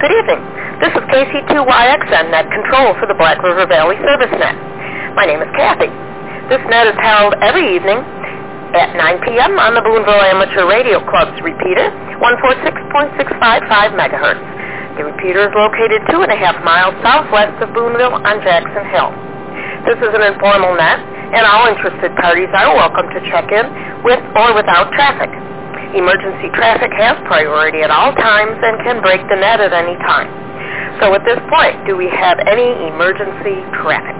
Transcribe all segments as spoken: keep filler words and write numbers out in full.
Good evening. This is K C two Y X N Net Control for the Black River Valley Service Net. My name is Kathy. This net is held every evening at nine p.m. on the Boonville Amateur Radio Club's repeater, one forty-six point six five five megahertz. The repeater is located two and a half miles southwest of Boonville on Jackson Hill. This is an informal net, and all interested parties are welcome to check in with or without traffic. Emergency traffic has priority at all times and can break the net at any time. So at this point, do we have any emergency traffic?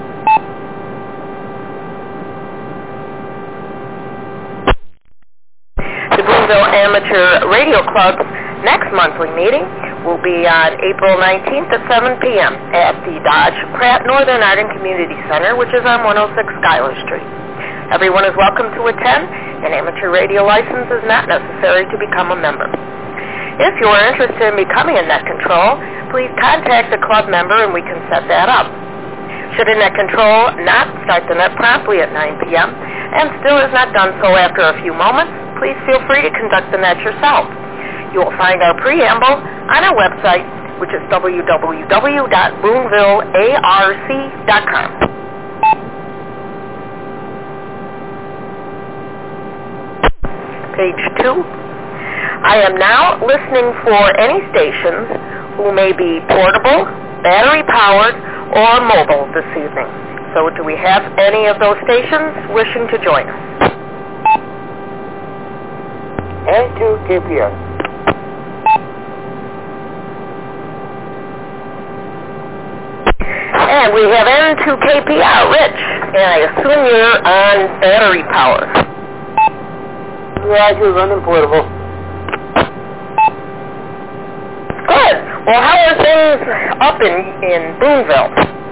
The Boonville Amateur Radio Club's next monthly meeting will be on April nineteenth at seven p.m. at the Dodge Pratt Northern Art and Community Center, which is on one oh six Schuyler Street. Everyone is welcome to attend. An amateur radio license is not necessary to become a member. If you are interested in becoming a net control, please contact a club member and we can set that up. Should a net control not start the net promptly at nine p.m. and still has not done so after a few moments, please feel free to conduct the net yourself. You will find our preamble on our website, which is w w w dot boonville arc dot com. Page two. I am now listening for any stations who may be portable, battery-powered, or mobile this evening. So do we have any of those stations wishing to join us? N two K P R. And we have N two K P R, Rich, and I assume you're on battery power. Roger, running portable. Good. Well, how are things up in, in Boonville?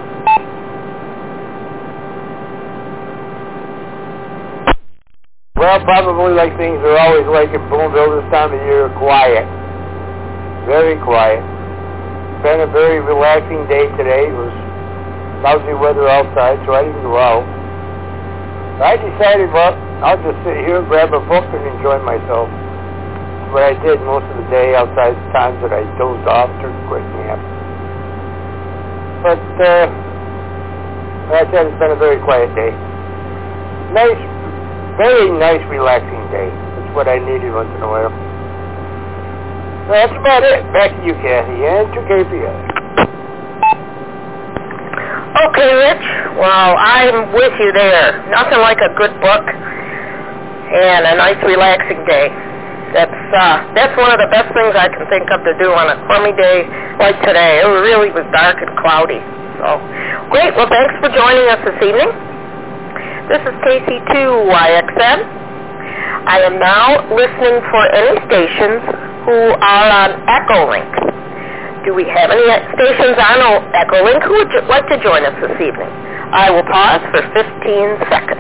Well, probably like things are always like in Boonville this time of year, quiet. Very quiet. It's been a very relaxing day today. It was lousy weather outside, so I didn't go out. I decided, well, I'll just sit here and grab a book and enjoy myself. That's what I did most of the day outside the times that I dozed off, took a quick nap. But, uh, like I said, it's been a very quiet day. Nice, very nice, relaxing day. That's what I needed once in a while. So that's about it. Back to you, Kathy, and to K P R. Okay, Rich. Well, I'm with you there. Nothing like a good book and a nice, relaxing day. That's uh, that's one of the best things I can think of to do on a crummy day like today. It really was dark and cloudy. So, great. Well, thanks for joining us this evening. This is K C two Y X N. I am now listening for any stations who are on Echolink. Do we have any stations on Echolink who would like to join us this evening? I will pause for fifteen seconds.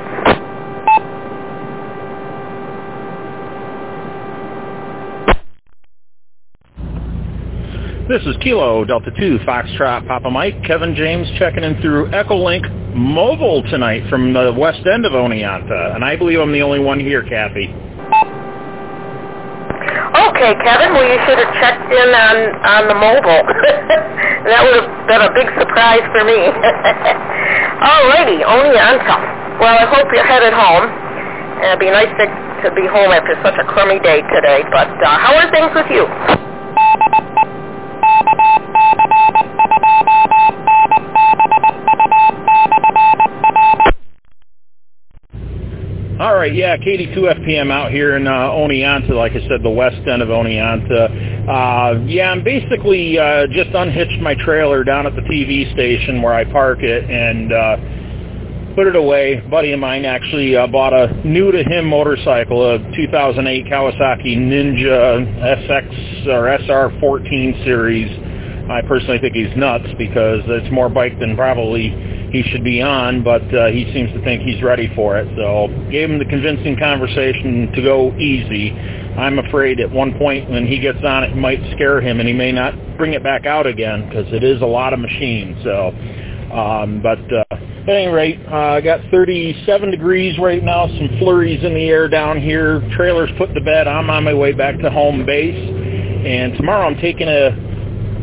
This is Kilo Delta two Foxtrot Papa Mike. Kevin James checking in through Echolink Mobile tonight from the west end of Oneonta. And I believe I'm the only one here, Kathy. Okay, Kevin, well, you should have checked in on, on the mobile. That would have been a big surprise for me. Alrighty, Oneonta. Well, I hope you're headed home. It'd be nice to, to be home after such a crummy day today. But uh, how are things with you? All right, yeah, K D two F P M out here in uh, Oneonta, like I said, the west end of Oneonta. Uh, yeah, I'm basically uh, just unhitched my trailer down at the T V station where I park it and uh, put it away. A buddy of mine actually uh, bought a new-to-him motorcycle, a two thousand eight Kawasaki Ninja S X or S R fourteen series. I personally think he's nuts because it's more bike than probably he should be on, but uh, he seems to think he's ready for it. So gave him the convincing conversation to go easy. I'm afraid at one point when he gets on it, it might scare him, and he may not bring it back out again because it is a lot of machine. So, um, but uh, at any rate, I uh, got thirty-seven degrees right now, some flurries in the air down here. Trailer's put to bed. I'm on my way back to home base, and tomorrow I'm taking a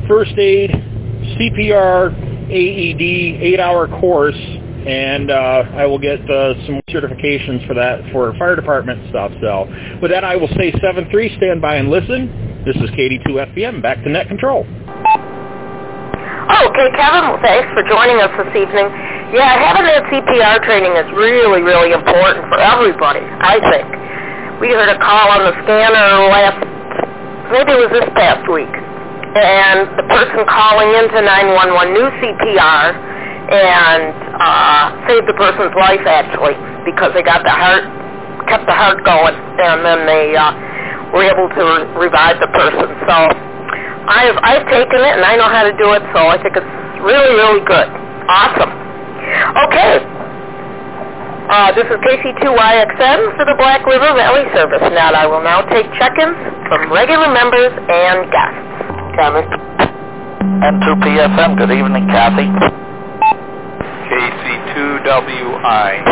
first aid, C P R, A E D, eight-hour course, and uh, I will get uh, some certifications for that for fire department stuff. So with that, I will say seven three, stand by and listen. This is K D two F B M, back to Net Control. Okay, Kevin, well, thanks for joining us this evening. Yeah, having that C P R training is really, really important for everybody, I think. We heard a call on the scanner last, maybe it was this past week, and the person calling into nine one one knew C P R and uh, saved the person's life, actually, because they got the heart, kept the heart going, and then they uh, were able to re- revive the person. So I've, I've taken it, and I know how to do it, so I think it's really, really good. Awesome. Okay. Uh, this is K C two Y X M for the Black River Valley Service Net. I will now take check-ins from regular members and guests. Comment. N two P F M, good evening, Kathy. K C two W I.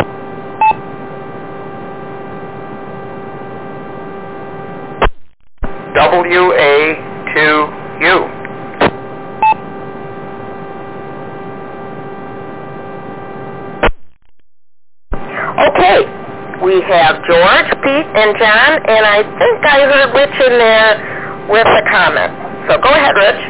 W A two U. Okay, we have George, Pete, and John, and I think I heard Rich in there with a comment. So go ahead, Rich.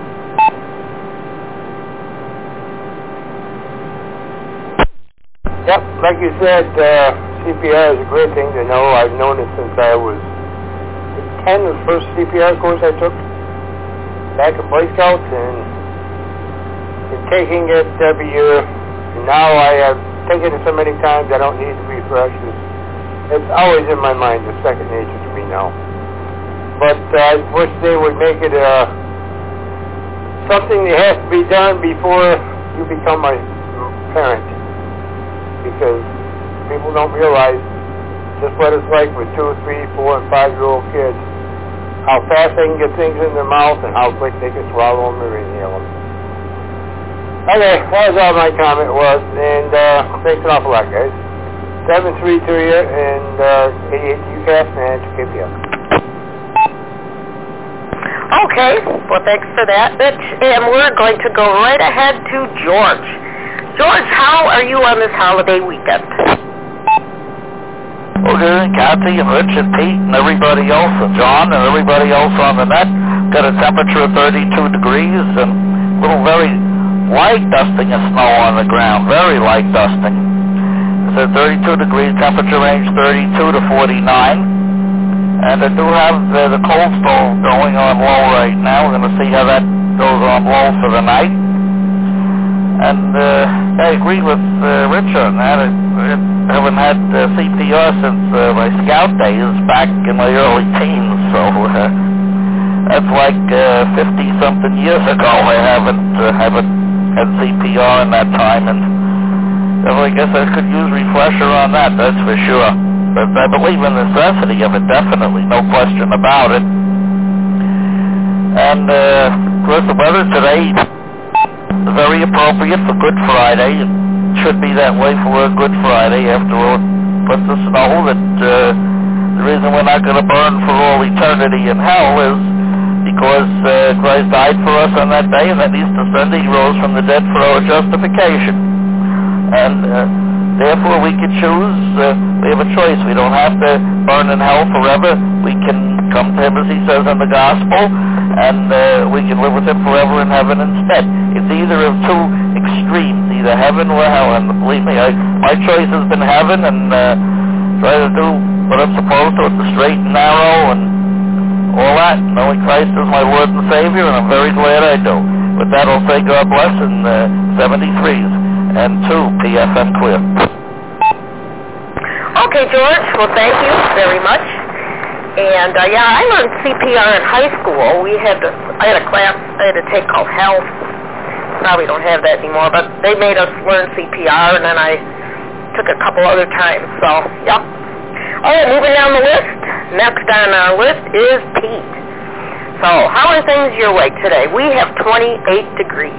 Yep, like you said, uh, C P R is a great thing to know. I've known it since I was ten, the first C P R course I took back at Boy Scouts, and been taking it every year. And now I have taken it so many times I don't need to refresh it. It's always in my mind. It's second nature to me now. But uh, I wish they would make it uh, something that has to be done before you become a parent, because people don't realize just what it's like with two, three, four, and five-year-old kids, how fast they can get things in their mouth and how quick they can swallow them or inhale them. Okay, that was all my comment was, and uh, thanks an awful lot, guys. seven three to you, and uh, eighty-eight to U C A S, and to K P F. Okay, well, thanks for that, Rich. And we're going to go right ahead to George. George, how are you on this holiday weekend? Well, good, Kathy and Rich and Pete and everybody else, and John and everybody else on the net. Got a temperature of thirty-two degrees and a little very light dusting of snow on the ground, very light dusting. It's at thirty-two degrees, temperature range thirty-two to forty-nine. And I do have uh, the cold stove going on low right now. We're going to see how that goes on low for the night. And uh, I agree with uh, Rich on that. I, I haven't had uh, C P R since uh, my scout days back in my early teens, so uh, that's like uh, fifty-something years ago. I haven't uh, haven't had C P R in that time, and well, I guess I could use refresher on that, that's for sure. But I believe in the necessity of it, definitely, no question about it. And, uh, of course, the weather today is very appropriate for Good Friday. It should be that way for a Good Friday. After all, it puts the snow that uh, the reason we're not going to burn for all eternity in hell is because uh, Christ died for us on that day, and that Easter Sunday he rose from the dead for our justification. And uh, therefore we can choose, uh, we have a choice. We don't have to burn in hell forever. We can come to him as he says in the gospel, and uh, we can live with him forever in heaven instead. It's either of two extremes, either heaven or hell, and believe me, I, my choice has been heaven, and uh, try to do what I'm supposed to. It's the straight and narrow and all that, knowing Christ is my Lord and Savior, and I'm very glad I do. With that, I'll say God bless in uh, seventy-threes. And two, P F M clear. Okay, George. Well, thank you very much. And, uh, yeah, I learned C P R in high school. We had to, I had a class I had to take called health. Probably don't have that anymore, but they made us learn C P R, and then I took a couple other times. So, yep. All right, moving down the list. Next on our list is Pete. So, how are things your way today? We have twenty-eight degrees.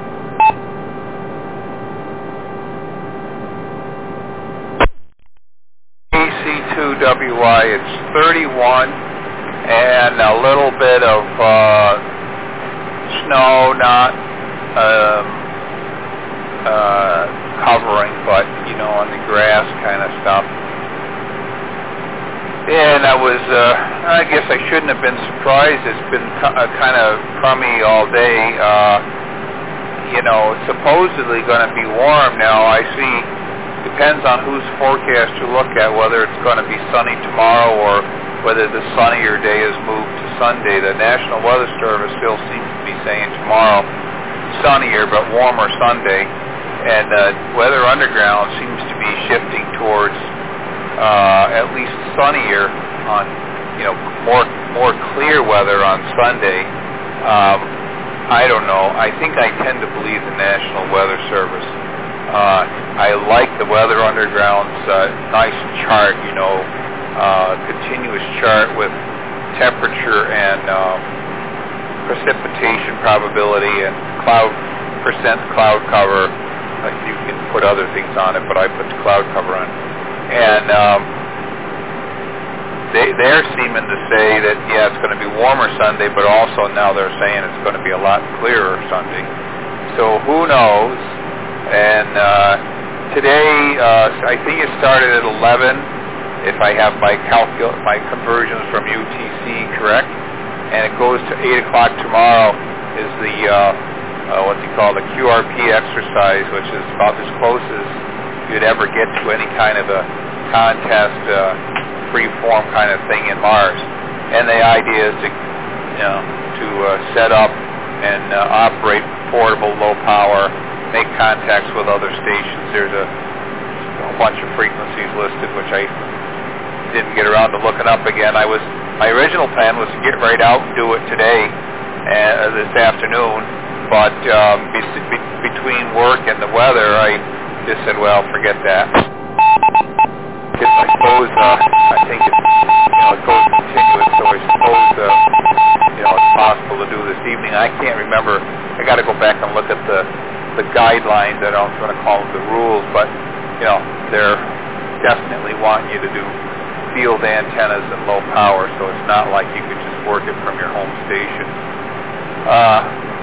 K C two W I, it's thirty-one, and a little bit of uh, snow, not um, uh, covering, but, you know, on the grass kind of stuff. And I was, uh, I guess I shouldn't have been surprised. It's been uh, kind of crummy all day. Uh, you know, it's supposedly going to be warm now. I see, depends on whose forecast you look at, whether it's going to be sunny tomorrow or whether the sunnier day is moved to Sunday. The National Weather Service still seems to be saying tomorrow sunnier but warmer Sunday. And uh, Weather Underground seems to be shifting towards Uh, at least sunnier on, you know, more more clear weather on Sunday. Um, I don't know. I think I tend to believe the National Weather Service. Uh, I like the Weather Underground's uh, nice chart, you know, uh, continuous chart with temperature and um, precipitation probability and cloud percent cloud cover. Like you can put other things on it, but I put the cloud cover on. And um, they, they're seeming to say that, yeah, it's going to be warmer Sunday, but also now they're saying it's going to be a lot clearer Sunday. So who knows? And uh, today, uh, I think it started at eleven, if I have my calcul- my conversions from U T C correct, and it goes to eight o'clock tomorrow is the, uh, uh, what they call the Q R P exercise, which is about as close as you'd ever get to any kind of a contest, uh, free-form kind of thing in Mars. And the idea is to, you know, to uh, set up and uh, operate portable, low-power, make contacts with other stations. There's a, a bunch of frequencies listed, which I didn't get around to looking up again. I was my original plan was to get right out and do it today, uh, this afternoon, but um, be, be, between work and the weather, I just said, well, forget that. I suppose, uh, I think it's, you know, it goes continuous, so I suppose, uh, you know, it's possible to do this evening. I can't remember. I got to go back and look at the, the guidelines. I don't want to call them the rules, but, you know, they're definitely wanting you to do field antennas and low power, so it's not like you could just work it from your home station. Uh,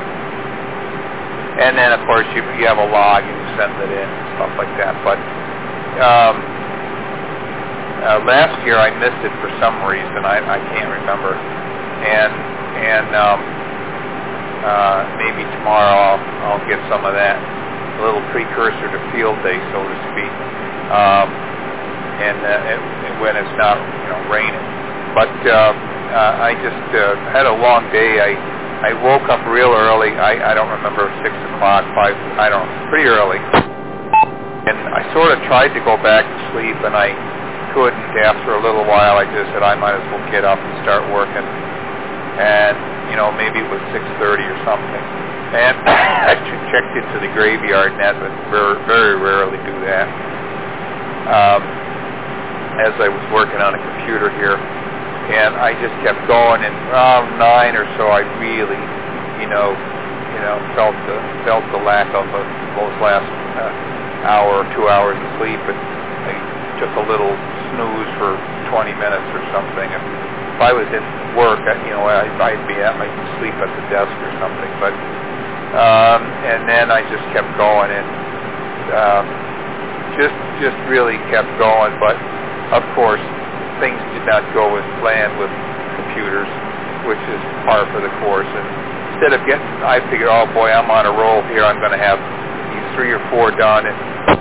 And then, of course, you, you have a log and you send it in and stuff like that. But um, uh, last year I missed it for some reason. I, I can't remember. And and um, uh, maybe tomorrow I'll, I'll get some of that, a little precursor to field day, so to speak. Um, and uh, it, when it's not, you know, raining. But uh, uh, I just uh, had a long day. I. I woke up real early. I, I don't remember, six o'clock, five, I don't know, pretty early. And I sort of tried to go back to sleep, and I couldn't. After a little while, I just said I might as well get up and start working. And, you know, maybe it was six thirty or something. And I checked into the graveyard, and that would very, very rarely do that. Um, as I was working on a computer here. And I just kept going, and around nine or so, I really, you know, you know, felt the felt the lack of a, those last uh, hour or two hours of sleep, and I took a little snooze for twenty minutes or something. And if I was in work, you know, I, I'd be at my sleep at the desk or something. But um, and then I just kept going, and um, just just really kept going. But of course, things did not go as planned with computers, which is par for the course. And instead of getting, I figured, oh boy, I'm on a roll here. I'm going to have these three or four done, and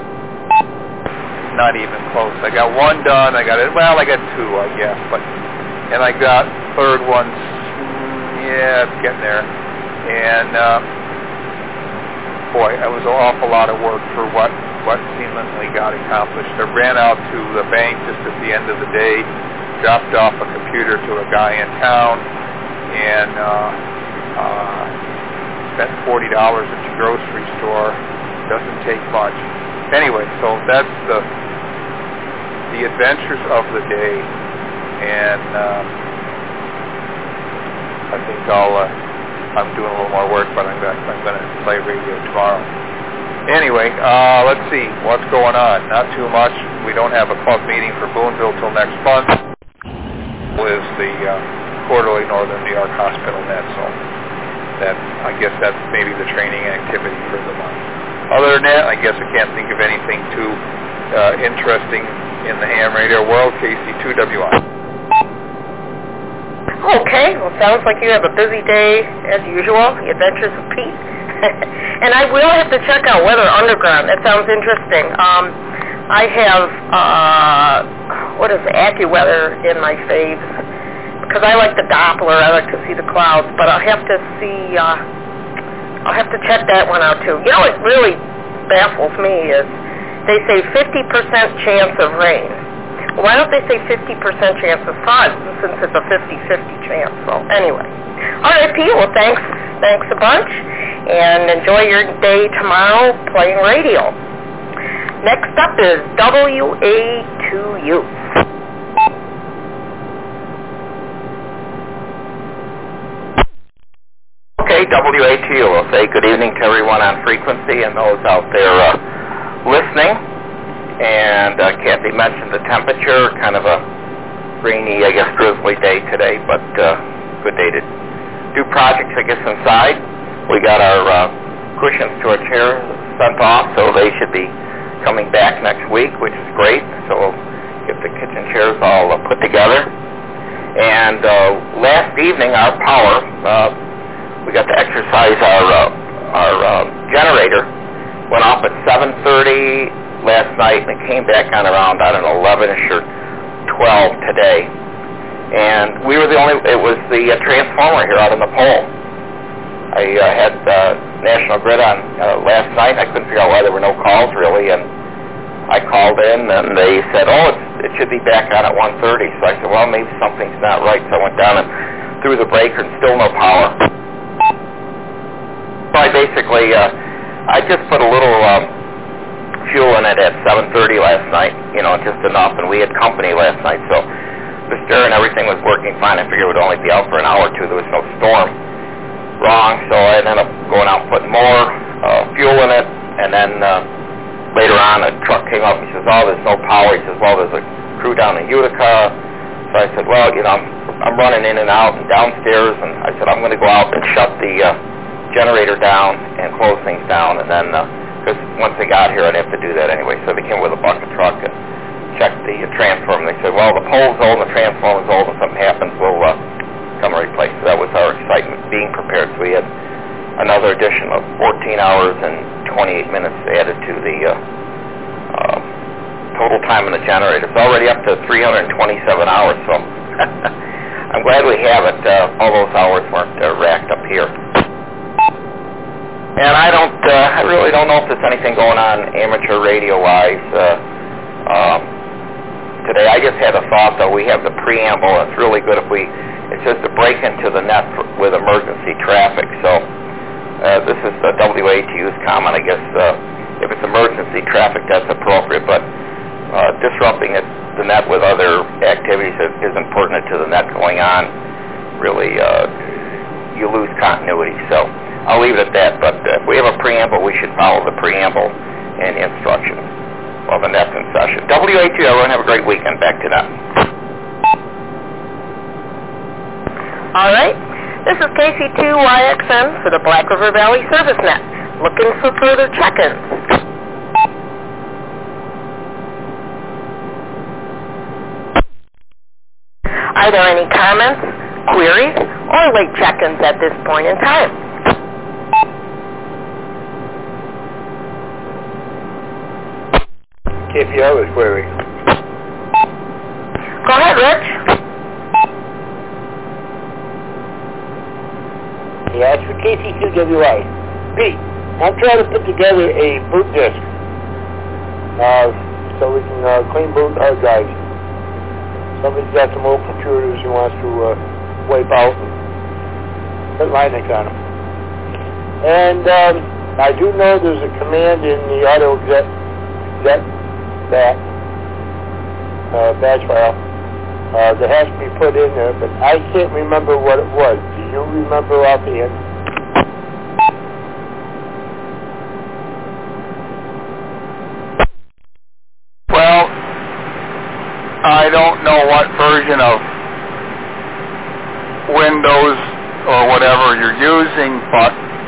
not even close. I got one done. I got it. Well, I got two, I guess. But and I got third ones. Yeah, it's getting there. And uh, boy, it was an awful lot of work for what. what seemingly got accomplished. I ran out to the bank just at the end of the day, dropped off a computer to a guy in town, and uh, uh, spent forty dollars at the grocery store. Doesn't take much. Anyway, so that's the the adventures of the day, and uh, I think I'll uh, I'm doing a little more work, but I'm going I'm going to play radio tomorrow. Anyway, uh, let's see what's going on. Not too much. We don't have a club meeting for Boonville till next month. Is the uh, quarterly Northern New York Hospital Net. So that I guess that's maybe the training activity for the month. Other than that, I guess I can't think of anything too uh, interesting in the ham radio world. K C two W I. Okay, well, sounds like you have a busy day as usual, the Adventures of Pete. And I will have to check out Weather Underground. That sounds interesting. Um, I have, uh, what is it, AccuWeather in my faves, because I like the Doppler. I like to see the clouds, but I'll have to see, uh, I'll have to check that one out too. You know what really baffles me is they say fifty percent chance of rain. Why don't they say fifty percent chance of sun, since it's a fifty-fifty chance? So anyway. All right, Pete, well, thanks. Thanks a bunch. And enjoy your day tomorrow playing radio. Next up is W A two U. Okay, W A two U will say good evening to everyone on frequency and those out there uh, listening. And uh, Kathy mentioned the temperature, kind of a rainy, I guess, drizzly day today, but uh, good day to do projects, I guess, inside. We got our uh, cushions to our chairs sent off, so they should be coming back next week, which is great. So we'll get the kitchen chairs all uh, put together. And uh, last evening, our power, uh, we got to exercise our, uh, our uh, generator, went off at seven thirty last night, and it came back on around, I don't know, eleven-ish or twelve today. And we were the only, it was the uh, transformer here out on the pole. I uh, had uh, National Grid on uh, last night. I couldn't figure out why there were no calls, really, and I called in, and they said, oh, it's, it should be back on at one thirty. So I said, well, maybe something's not right. So I went down and threw the breaker, and still no power. So I basically, uh, I just put a little Um, fuel in it at seven thirty last night, you know, just enough, and we had company last night, so the stir and everything was working fine. I figured it would only be out for an hour or two. There was no storm. Wrong, so I ended up going out and putting more uh, fuel in it, and then uh, later on a truck came up and says, oh, there's no power. He says, well, there's a crew down in Utica. So I said, well, you know, I'm, I'm running in and out and downstairs, and I said, I'm going to go out and shut the uh, generator down and close things down, and then uh, because once they got here, I'd have to do that anyway. So they came with a bucket truck and checked the uh, transformer. They said, well, the pole's old and the transformer's old, and something happens, we'll uh, come and replace it. That was our excitement, being prepared. So we had another addition of fourteen hours and twenty-eight minutes added to the uh, uh, total time in the generator. It's already up to three hundred twenty-seven hours, so I'm glad we have it. Uh, all those hours weren't uh, racked up here. And I don't, uh, I really don't know if there's anything going on amateur radio-wise uh, um, today. I just had a thought, though. We have the preamble. It's really good if we, it's just a break into the net for, with emergency traffic. So uh, this is the W A T U's comment. I guess uh, if it's emergency traffic, that's appropriate. But uh, disrupting it, the net with other activities that isn't pertinent to the net going on, really, uh, you lose continuity. So I'll leave it at that, but uh, if we have a preamble, we should follow the preamble and instructions while the net's in session. W A T U, everyone have a great weekend. Back to that. All right. This is K C two Y X N for the Black River Valley Service Net. Looking for further check-ins. Are there any comments, queries, or late check-ins at this point in time? K P O is query. Go ahead, Rich. Yeah, it's for K C two W I. Pete, I'm trying to put together a boot disk uh, so we can uh, clean boot hard drives. Somebody's got some old computers he wants to uh, wipe out and put Linux on them. And um, I do know there's a command in the auto exec, exec that uh, batch file uh, that has to be put in there, but I can't remember what it was. Do you remember offhand? Well, I don't know what version of Windows or whatever you're using, but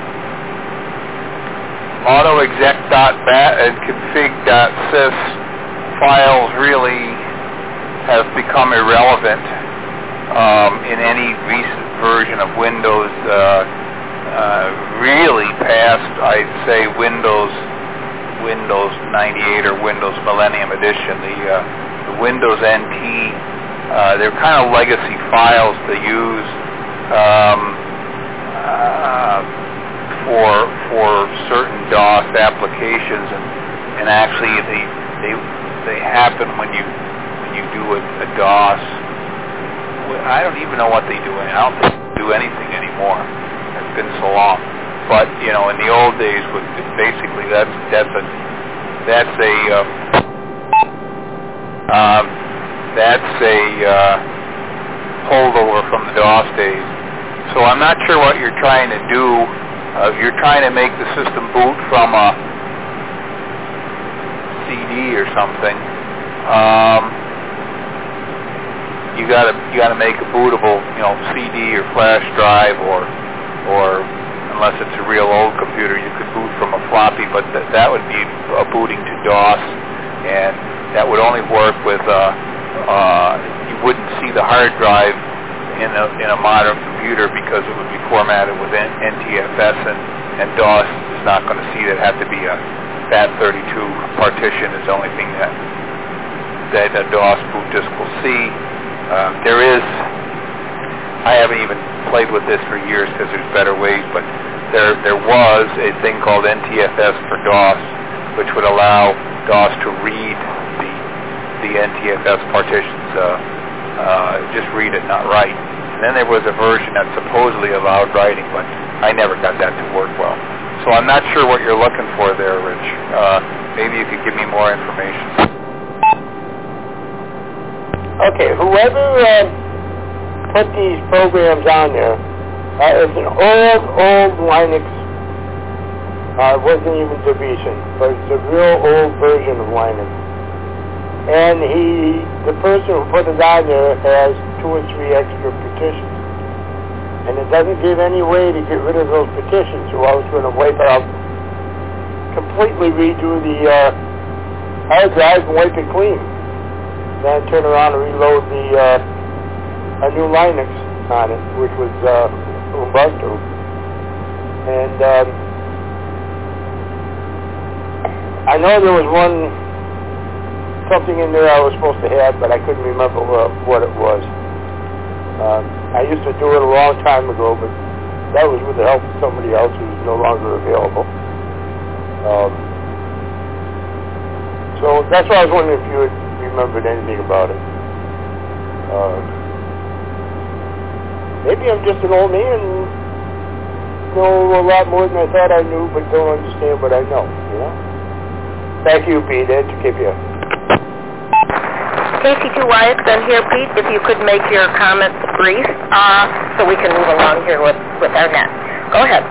autoexec.bat and config.sys files really have become irrelevant um, in any recent version of Windows, uh, uh, really past, I'd say, Windows Windows ninety-eight or Windows Millennium Edition. The, uh, the Windows N T, uh, they're kind of legacy files to use um, uh, for for certain DOS applications, and, and actually they they they happen when you when you do a, a DOS. I don't even know what they do. I don't think they do anything anymore. It's been so long. But you know, in the old days, with basically that's that's a that's a um, um, that's a uh, holdover from the DOS days. So I'm not sure what you're trying to do. Uh, if you're trying to make the system boot from a C D or something, um, you gotta you gotta make a bootable, you know, C D or flash drive, or or unless it's a real old computer, you could boot from a floppy, but th- that would be uh, booting to DOS, and that would only work with, uh, uh, you wouldn't see the hard drive in a, in a modern computer because it would be formatted with N- NTFS, and, and DOS is not going to see that. It has to be a FAT thirty-two partition is the only thing that, that a DOS boot disk will see. Uh, there is, I haven't even played with this for years because there's better ways, but there there was a thing called N T F S for DOS, which would allow DOS to read the the N T F S partitions, uh, uh, just read it, not write. And then there was a version that supposedly allowed writing, but I never got that to work well. So I'm not sure what you're looking for there, Rich. Uh, maybe you could give me more information. Okay, whoever uh, put these programs on there, uh, it's an old, old Linux. Uh, it wasn't even Debian, but it's a real old version of Linux. And he, the person who put it on there has two or three extra petitions. And it doesn't give any way to get rid of those petitions, or I was going to wipe out, completely redo the uh, hard drive and wipe it clean. Then turn around and reload the uh, a new Linux on it, which was uh, Ubuntu. And um, I know there was one, something in there I was supposed to have, but I couldn't remember what, what it was. Um, I used to do it a long time ago, but that was with the help of somebody else who's no longer available. Um, so that's why I was wondering if you had remembered anything about it. Uh, maybe I'm just an old man and know a lot more than I thought I knew, but don't understand what I know, you know? Thank you, Pete. Educate you. K C two Y X N here, Pete. If you could make your comments brief, uh, so we can move along here with, with our net. Go ahead.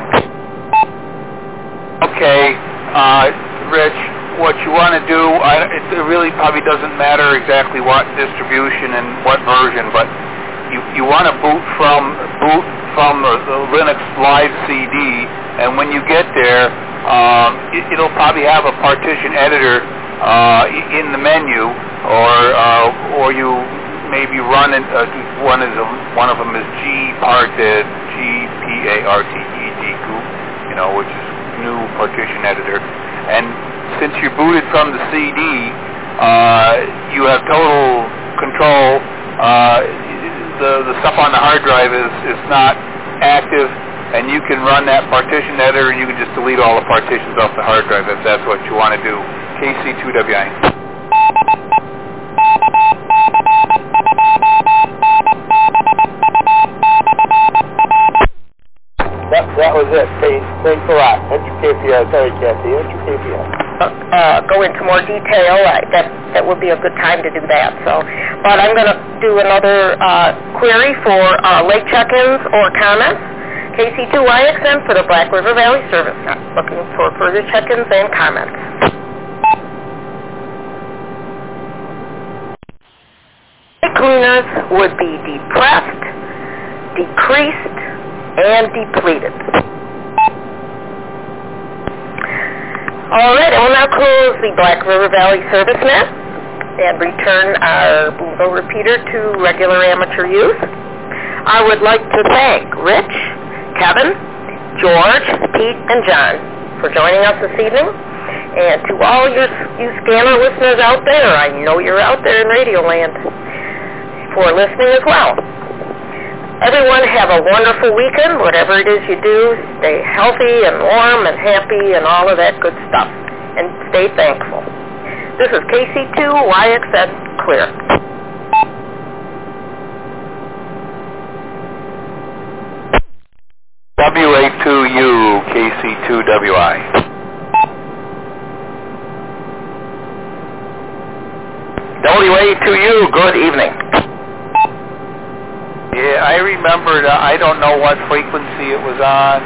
Okay, uh, Rich, what you want to do, I, it, it really probably doesn't matter exactly what distribution and what version, but you, you want to boot from boot from the, the Linux Live C D, and when you get there, um, it, it'll probably have a partition editor uh, in the menu, or uh, or you maybe run it. Uh, one is a, one of them is gparted, G P A R T E D, Goop, you know, which is new partition editor. And since you're booted from the C D, uh, you have total control. Uh, the the stuff on the hard drive is is not active, and you can run that partition editor, and you can just delete all the partitions off the hard drive if that's what you want to do. K C two W I N. That, that was it. Thanks, thanks a lot. Enter K P I. Sorry, Kathy. Enter K P I. Uh, uh, go into more detail. Uh, that that would be a good time to do that. So, but I'm going to do another uh, query for uh, late check-ins or comments. K C two Y X N for the Black River Valley Service. Looking for further check-ins and comments. Cleaners would be depressed, decreased, and depleted. All right, I will now close the Black River Valley Service Net and return our Boonville repeater to regular amateur use. I would like to thank Rich, Kevin, George, Pete, and John for joining us this evening. And to all your, you scanner listeners out there, I know you're out there in Radio Land, for listening as well. Everyone have a wonderful weekend. Whatever it is you do, stay healthy and warm and happy and all of that good stuff. And stay thankful. This is K C two Y X S Clear. W A two U, K C two W I. W A two U, good evening. Yeah, I remembered, uh, I don't know what frequency it was on.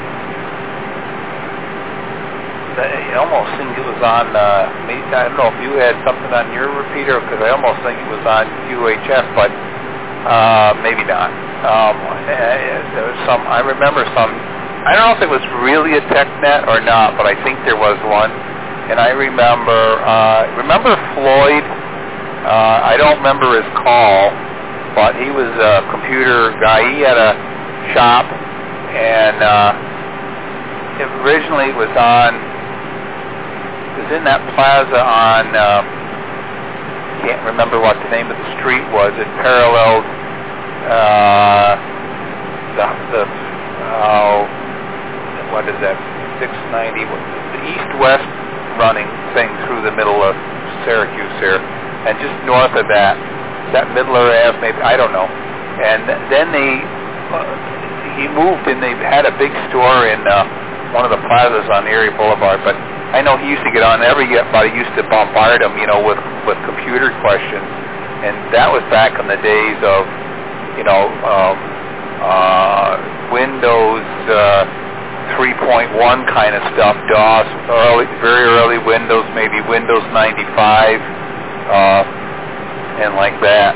It almost think it was on, uh, maybe, I don't know if you had something on your repeater, because I almost think it was on U H F, but uh, maybe not. Um, there was some, I remember some, I don't know if it was really a TechNet or not, but I think there was one. And I remember, uh, remember Floyd? Uh, I don't remember his call, but he was a computer guy. He had a shop, and uh, it originally was on, it was in that plaza on, uh, can't remember what the name of the street was. It paralleled uh, the, the uh, what is that, six ninety, the east-west running thing through the middle of Syracuse here, and just north of that, that Midler Ave, maybe, I don't know. And then they, uh, he moved and they had a big store in uh, one of the plazas on Erie Boulevard, but I know he used to get on everybody used to bombard him, you know, with, with computer questions. And that was back in the days of, you know, um, uh, Windows uh, three point one kind of stuff, DOS, early, very early Windows, maybe Windows ninety-five, uh, and like that.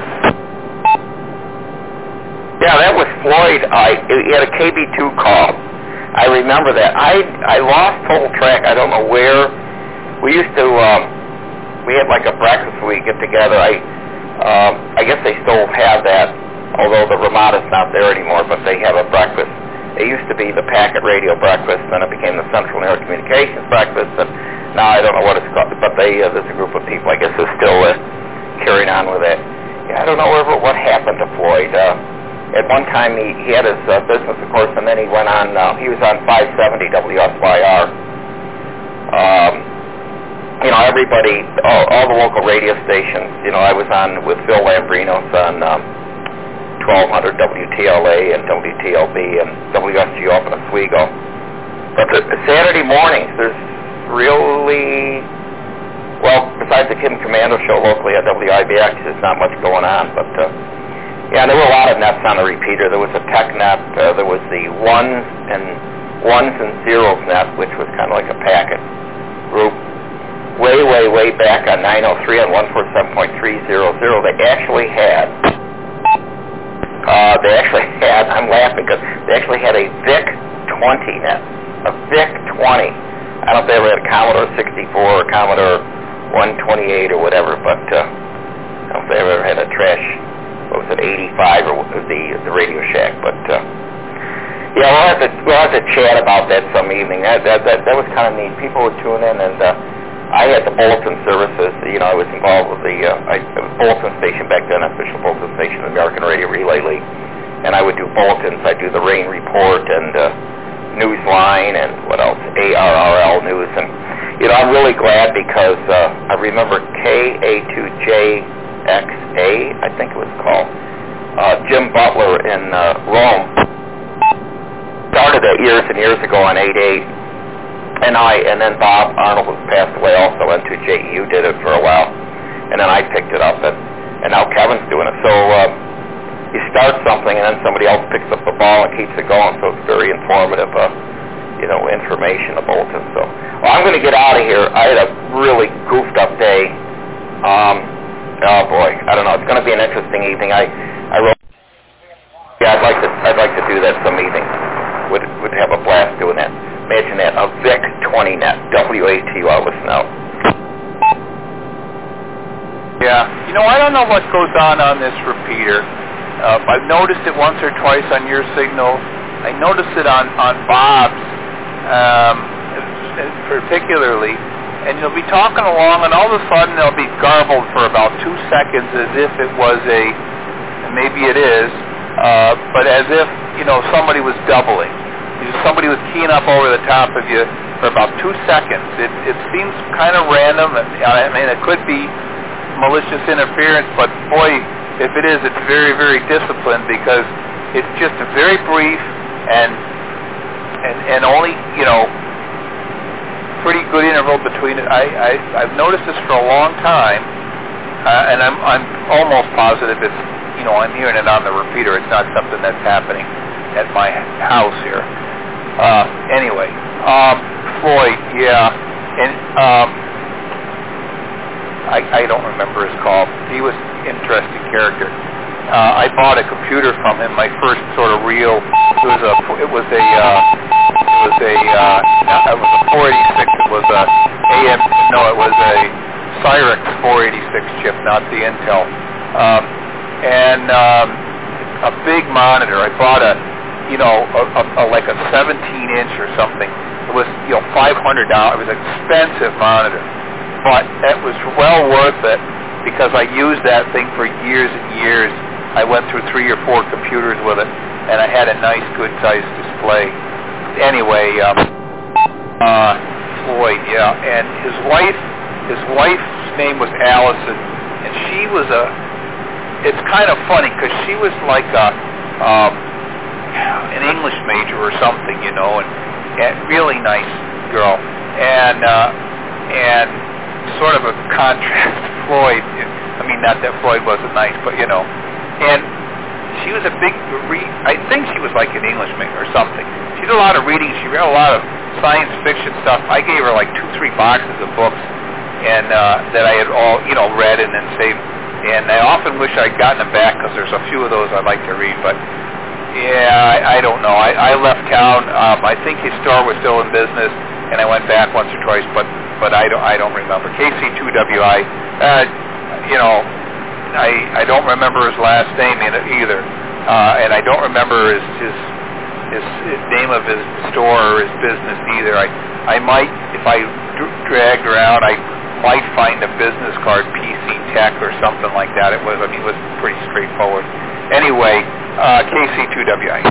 Yeah, that was Floyd. I, he had a K B two call. I remember that. I I lost total track. I don't know where. We used to, um, we had like a breakfast we get together. I um, I guess they still have that, although the Ramada's not there anymore, but they have a breakfast. It used to be the Packet Radio breakfast, then it became the Central New York Communications breakfast, and now I don't know what it's called, but they, uh, there's a group of people, I guess, who's still uh, carrying on with it. Yeah, I don't know where, what happened to Floyd. Uh, at one time, he, he had his uh, business, of course, and then he went on, uh, he was on five seventy W S Y R. Um, you know, everybody, all, all the local radio stations, you know, I was on with Phil Lambrinos on um, twelve hundred W T L A and W T L B and W S G up in Oswego. But the, the Saturday mornings, there's really, well, besides the Kim Commando show locally at W I B X, there's not much going on. But, uh, yeah, there were a lot of nets on the repeater. There was a TechNet. Uh, there was the ones and ones and zeros net, which was kind of like a packet group. Way, way, way back on nine oh three and one forty-seven point three hundred, they actually had, uh, they actually had, I'm laughing because they actually had a V I C twenty net, a V I C twenty. I don't know if they ever had a Commodore sixty-four or Commodore one twenty-eight or whatever, but uh, I don't know if they ever had a trash, what was it, eighty-five or the the Radio Shack, but uh, yeah, we'll have to we'll have to chat about that some evening. That that that, that was kind of neat. People would tune in, and uh, I had the bulletin services. You know, I was involved with the uh, I, it was bulletin station back then, official bulletin station, the American Radio Relay League, and I would do bulletins. I'd do the rain report and uh, Newsline and what else, A R R L News, and you know, I'm really glad because uh, I remember K A two J X A, I think it was called, uh, Jim Butler in uh, Rome started it years and years ago on eight eight, and I and then Bob Arnold, who passed away, also N two J E U did it for a while, and then I picked it up, and, and now Kevin's doing it. So uh, you start something, and then somebody else picks up the ball and keeps it going, so it's very informative, uh, you know, information, a bulletin. So, well, I'm going to get out of here. I had a really goofed up day. Um, oh boy, I don't know. It's going to be an interesting evening. I, I wrote. Yeah, I'd like to. I'd like to do that some evening. would would have a blast doing that. Imagine that, a V I C twenty net, W A T U, I'll listen out. Yeah, you know, I don't know what goes on on this repeater. Uh, I've noticed it once or twice on your signal. I noticed it on, on Bob's, um, particularly. And you'll be talking along, and all of a sudden they'll be garbled for about two seconds as if it was a, maybe it is, uh, but as if, you know, somebody was doubling. Somebody was keying up over the top of you for about two seconds. It, it seems kind of random. I mean, it could be malicious interference, but boy, if it is, it's very, very disciplined because it's just a very brief and and and only, you know, pretty good interval between it. I, I I've noticed this for a long time, uh, and I'm I'm almost positive it's, you know, I'm hearing it on the repeater. It's not something that's happening at my house here. Uh, anyway, um, Floyd, yeah, and um, I, I don't remember his call. He was an interesting character. Uh, I bought a computer from him. My first sort of real. It was a. It was a. Uh, it was a. Uh, it was a four eighty-six. It was a A M. No, it was a Cyrix four eighty-six chip, not the Intel. Um, and um, a big monitor. I bought a. You know, a, a, a, like a seventeen inch or something. It was, you know, five hundred dollars. It was an expensive monitor, but it was well worth it because I used that thing for years and years. I went through three or four computers with it, and I had a nice, good-sized display. Anyway, um, uh, Floyd, yeah, and his wife, his wife's name was Allison, and she was a. It's kind of funny because she was like a. Um, an English major or something, you know, and, and really nice girl, and uh, and sort of a contrast to Floyd. I mean, not that Floyd wasn't nice, but you know, and she was a big. Re- I think she was like an English major or something. She did a lot of reading. She read a lot of science fiction stuff. I gave her like two, three boxes of books, and uh, that I had all, you know, read and then saved. And I often wish I'd gotten them back because there's a few of those I'd like to read, but. Yeah, I, I don't know. I, I left town. Um, I think his store was still in business, and I went back once or twice, but but I don't I don't remember. K C two W I, uh, you know, I I don't remember his last name either, uh, and I don't remember his his, his his name of his store or his business either. I I might, if I d- dragged around, I might find a business card, P C Tech or something like that. It was, I mean, it was pretty straightforward. Anyway. Uh, K C two W I.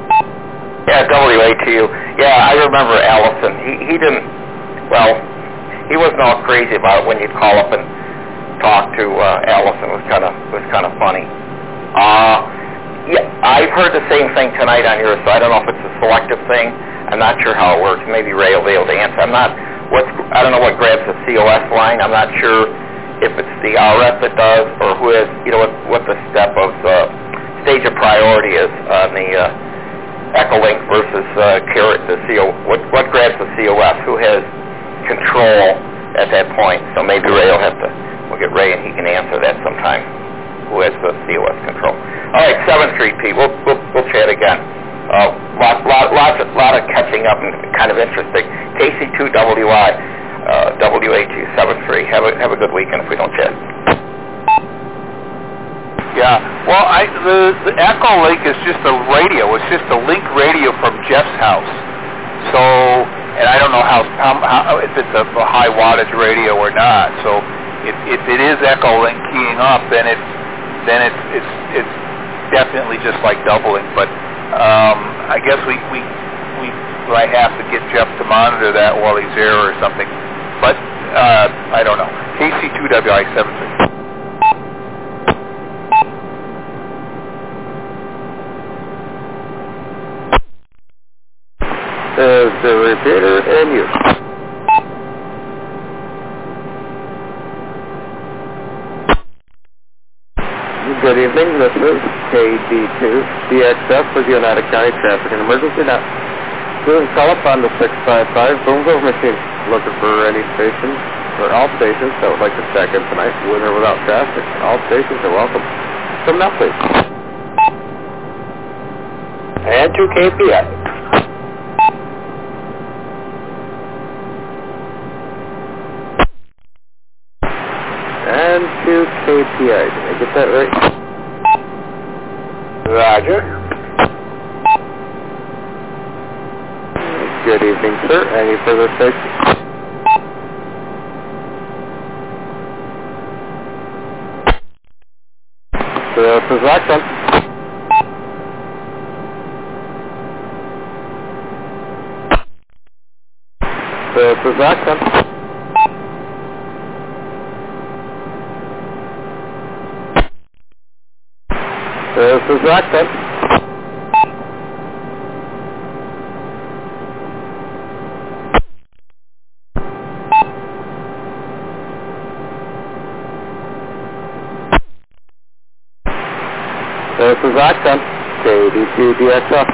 Yeah, W A T U. Yeah, I remember Allison. He he didn't, well, he wasn't all crazy about it when you'd call up and talk to uh, Allison. It was kind of was kind of funny. Uh, yeah, I've heard the same thing tonight on yours, so I don't know if it's a selective thing. I'm not sure how it works. Maybe Ray will be able to answer. I'm not, what's, I don't know what grabs the C O S line. I'm not sure if it's the R F that does or who is, you know, what, what the step of the stage of priority is on the uh, Echolink versus uh, Carrot, the C O. What what grabs the C O S? Who has control at that point? So maybe Ray will have to. We'll get Ray and he can answer that sometime. Who has the C O S control? All right, seventh Street, Pete. We'll we'll, we'll chat again. Uh, lot lot lots of, lot of catching up and kind of interesting. K C two W I, uh, W A T seventh Street. Have a have a good weekend if we don't chat. Yeah, well, I, the, the Echolink is just a radio. It's just a link radio from Jeff's house. So, and I don't know how, how, how if it's a, a high wattage radio or not. So, if, if it is Echolink keying up, then it's then it's it's it's definitely just like doubling. But um, I guess we we we might have to get Jeff to monitor that while he's there or something. But uh, I don't know. K C two W I seven six. There's the repeater and you. Good evening, this is K D two D X F with the Oneida County Traffic and Emergency Net. Please call up on the six five five Boomville machine. Looking for any stations, or all stations that would like to stack in tonight with or without traffic. All stations are welcome. Come now, please. And to K P I. and two K P I. Did I get that right? Roger. Good evening, sir. Any further safety? So this is Roxanne. This is Roxanne. This is Roxanne. This is Roxanne. K D two D X F.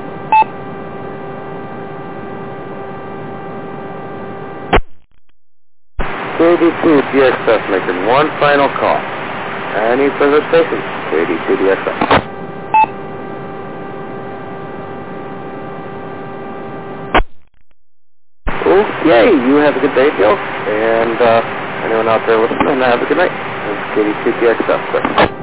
K D two D X F making one final call. Any further stations? K D two D X F. Okay, you have a good day, Joe. And uh, anyone out there listening, have a good night. This is K D two D X F.